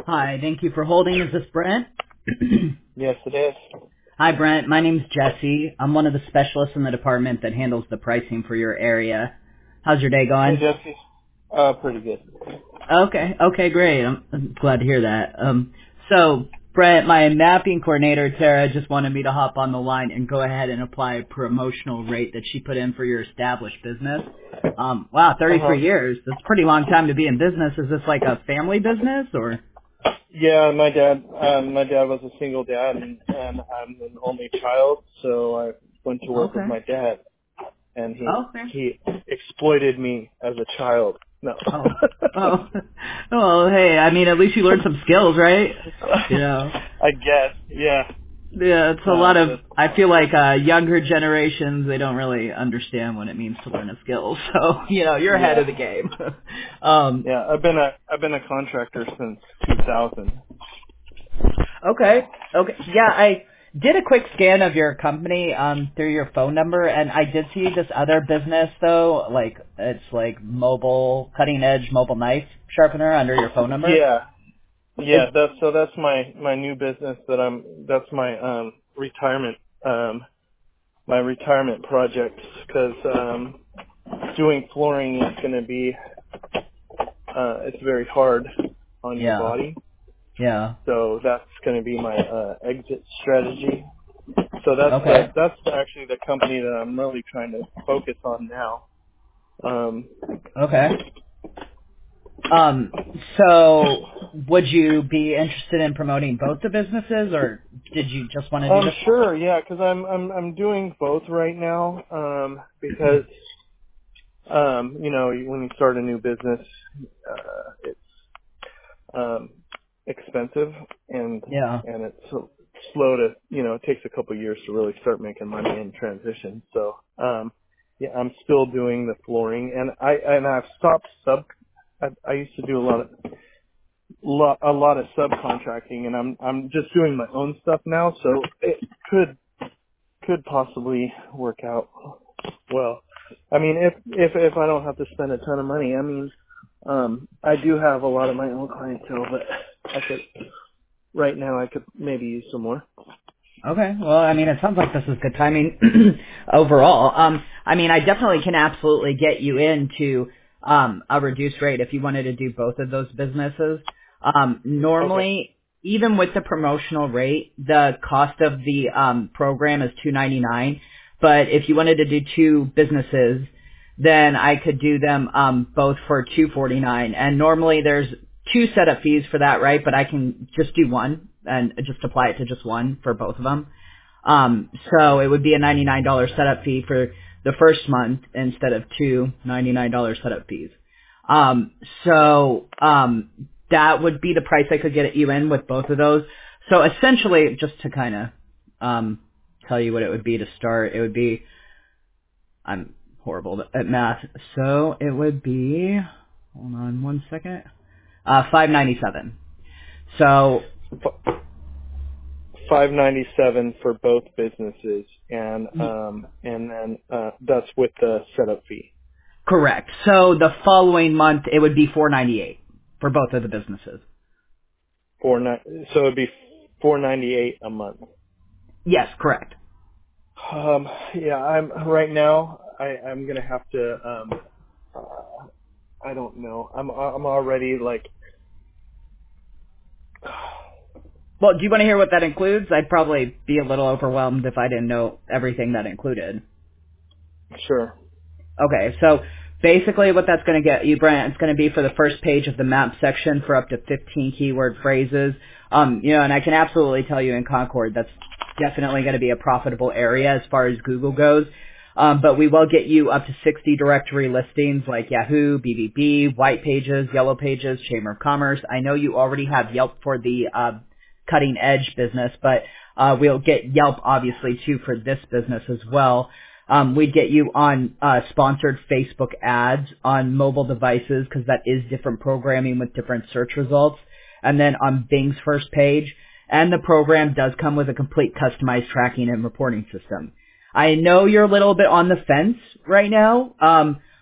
Hi, thank you for holding. Is this Brent? Yes, it is. Hi, Brent. My name's Jesse. I'm one of the specialists in the department that handles the pricing for your area. How's your day Hey, going? Jesse. Pretty good. Okay, great. I'm glad to hear that. So, Brent, my mapping coordinator, Tara, just wanted me to hop on the line and go ahead and apply a promotional rate that she put in for your established business. Wow, 33 years. That's a pretty long time to be in business. Is this like a family business or? Yeah, my dad was a single dad, and I'm an only child, so I went to work with Okay. my dad, and Okay. he exploited me as a child. No. Oh. Oh. Well, hey, I mean, at least you learned some skills, right? You know. I guess. Yeah. Yeah, it's a lot No, of, but I feel like, younger generations, they don't really understand what it means to learn a skill. So, you're ahead yeah. of the game. um, Yeah, I've been a contractor since 2000. okay. Okay. Yeah, I did a quick scan of your company, through your phone number, and I did see this other business, though, like, it's like cutting edge mobile knife sharpener under your phone number. Yeah. Yeah, Is, that's my new business that's my retirement my retirement project because doing flooring is going to be it's very hard on your yeah. body, Yeah. so that's going to be my exit strategy. So Okay. that's actually the company that I'm really trying to focus on now. um Okay. Um, so would you be interested in promoting both the businesses, or did you just want to do the Sure, yeah, because I'm doing both right now, because when you start a new business, it's expensive, and Yeah. it's slow to, it takes a couple of years to really start making money in transition. So yeah, I'm still doing the flooring, and I've stopped I used to do a lot of subcontracting, and I'm just doing my own stuff now, so it could possibly work out well. I mean, if I don't have to spend a ton of money, I mean, I do have a lot of my own clientele, but right now I could maybe use some more. Okay. Well, I mean, it sounds like this is good timing overall. I mean, I definitely can absolutely get you into a reduced rate if you wanted to do both of those businesses. Okay. Normally, even with the promotional rate, the cost of the program is $299. But if you wanted to do two businesses, then I could do them both for $249. And normally there's two setup fees for that, right? But I can just do one and just apply it to just one for both of them. So it would be a $99 setup fee for the first month instead of two $99 setup fees. That would be the price I could get you in with both of those. So essentially, just to kind of tell you what it would be to start, it would be, I'm horrible at math, so it would be, hold on one second, $597. So 597 for both businesses, and then that's with the setup fee. correct. So the following month it would be $498 for both of the businesses. So it'd be 498 a month. Yes, correct. Yeah, I'm right now. I'm gonna have to. I don't know. I'm already like. Well, do you want to hear what that includes? I'd probably be a little overwhelmed if I didn't know everything that included. Sure. Okay, so basically what that's going to get you, Brent, it's going to be for the first page of the map section for up to 15 keyword phrases. And I can absolutely tell you in Concord that's definitely going to be a profitable area as far as Google goes. But we will get you up to 60 directory listings like Yahoo, BBB, White Pages, Yellow Pages, Chamber of Commerce. I know you already have Yelp for the cutting edge business, but we'll get Yelp obviously too for this business as well. We'd get you on sponsored Facebook ads on mobile devices because that is different programming with different search results. And then on Bing's first page. And the program does come with a complete customized tracking and reporting system. I know you're a little bit on the fence right now,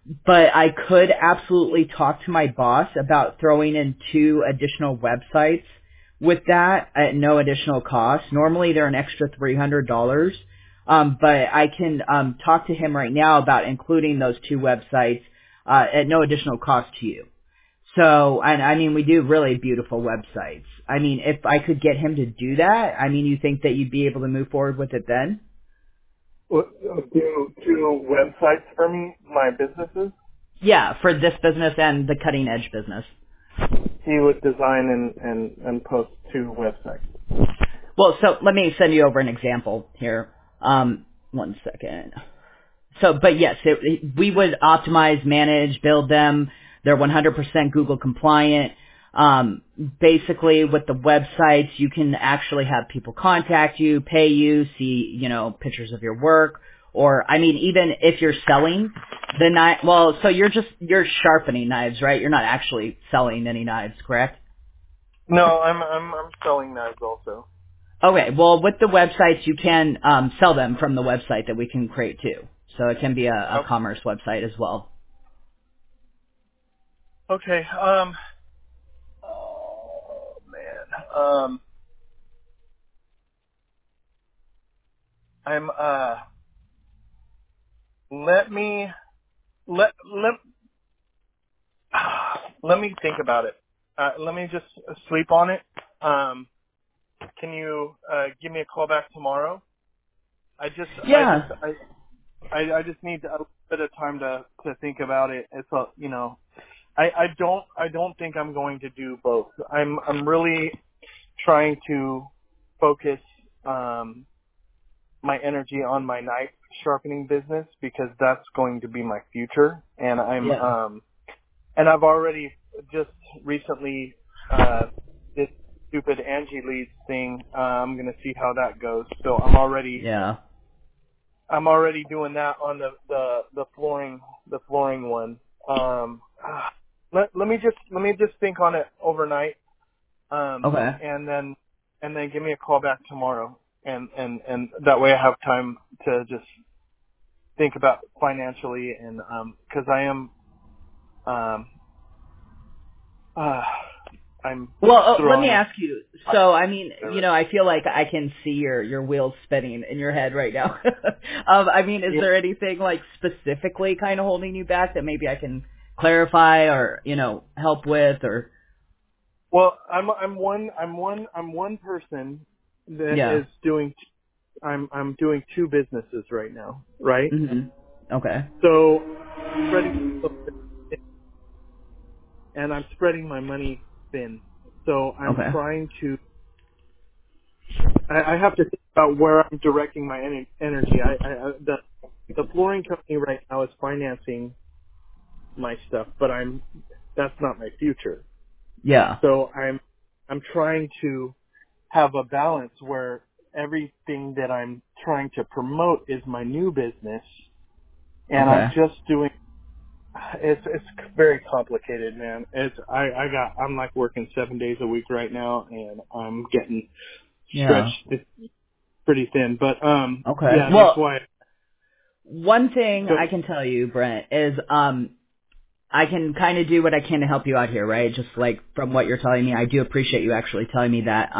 but I could absolutely talk to my boss about throwing in 2 additional websites with that at no additional cost. Normally they're an extra $300. But I can talk to him right now about including those 2 websites at no additional cost to you. So, and I mean, we do really beautiful websites. I mean, if I could get him to do that, I mean, you think that you'd be able to move forward with it then? Well, do websites for me, my businesses? Yeah, for this business and the cutting edge business. He would design and post 2 websites. Well, so let me send you over an example here. One second. So, but yes, we would optimize, manage, build them. They're 100% Google compliant. Basically with the websites, you can actually have people contact you, pay you, see, pictures of your work. Or, I mean, even if you're selling the knife, well, so you're sharpening knives, right? You're not actually selling any knives, correct? No, I'm selling knives also. Okay, well, with the websites, you can sell them from the website that we can create too. So it can be a commerce website as well. Okay. Oh man. I'm let me think about it. Let me just sleep on it. Can you give me a call back tomorrow? I just need a bit of time to think about it. It's I don't think I'm going to do both. I'm really trying to focus my energy on my knife sharpening business because that's going to be my future. And and I've already just recently this stupid Angie Leeds thing. I'm gonna see how that goes. So I'm already doing that on the flooring one. Let me just think on it overnight. Okay. And then give me a call back tomorrow, and that way I have time to just think about financially, and because I am I'm let me ask you. So, I mean, I feel like I can see your wheels spinning in your head right now. I mean, is there anything like specifically kind of holding you back that maybe I can clarify or help with or? Well, I'm one person that is doing. I'm doing 2 businesses right now, right? Mm-hmm. Okay. So, and I'm spreading my money thin. So I'm trying to. I have to think about where I'm directing my energy. The flooring company right now is financing my stuff, but that's not my future. Yeah. So I'm trying to have a balance where everything that I'm trying to promote is my new business, and I'm just doing. It's very complicated, man. I'm like working 7 days a week right now, and I'm getting stretched pretty thin. But that's why. One thing I can tell you, Brent, is I can kind of do what I can to help you out here, right? Just like from what you're telling me, I do appreciate you actually telling me that.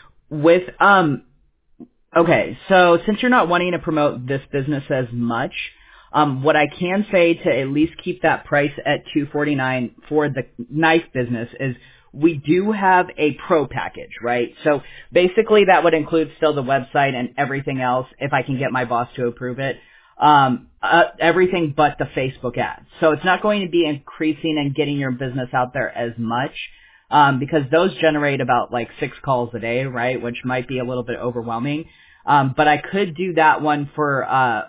Okay, so since you're not wanting to promote this business as much, what I can say to at least keep that price at $249 for the knife business is we do have a pro package, right? So basically that would include still the website and everything else if I can get my boss to approve it. Everything but the Facebook ads. So it's not going to be increasing and getting your business out there as much, because those generate about like 6 calls a day, right? Which might be a little bit overwhelming. But I could do that one for,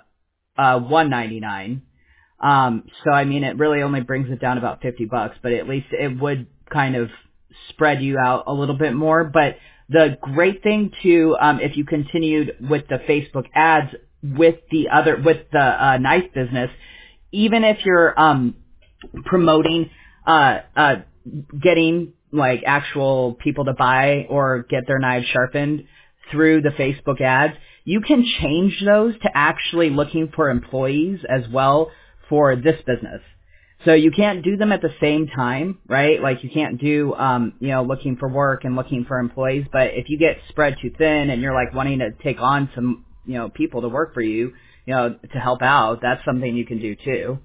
$199. So I mean, it really only brings it down about $50, but at least it would kind of spread you out a little bit more. But the great thing too, if you continued with the Facebook ads with the knife business, even if you're, promoting, getting like actual people to buy or get their knives sharpened through the Facebook ads, you can change those to actually looking for employees as well for this business. So you can't do them at the same time, right? Like you can't do, looking for work and looking for employees. But if you get spread too thin and you're like wanting to take on some, people to work for you, to help out, that's something you can do too.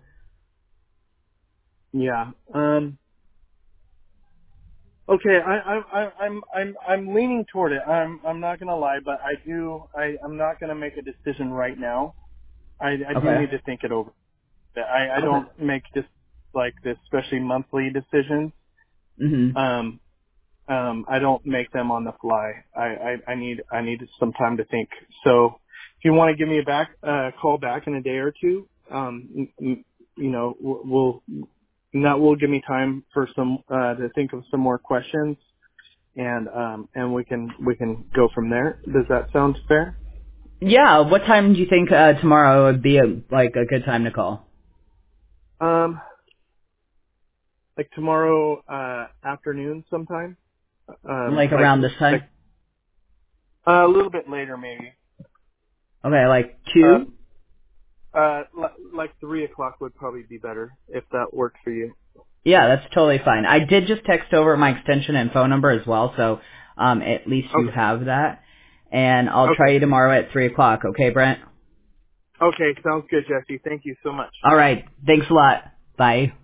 Yeah. Okay. I'm leaning toward it. I'm not gonna lie, but I'm not gonna make a decision right now. I do Okay. need to think it over. I Okay. don't make just like this, especially monthly decisions. Mhm. I don't make them on the fly. I need some time to think. So if you want to give me a call back in a day or two, that will give me time for to think of some more questions, and we can go from there. Does that sound fair? Yeah. What time do you think tomorrow would be a good time to call? Like tomorrow afternoon sometime. Like around this time? Like a little bit later maybe. Okay, like Uh, 2? like 3 o'clock would probably be better if that works for you. Yeah, that's totally fine. I did just text over my extension and phone number as well, so at least you Okay. have that. And I'll try Okay. you tomorrow at 3 o'clock, okay, Brent? Okay. Sounds good, Jesse. Thank you so much. All right. Thanks a lot. Bye.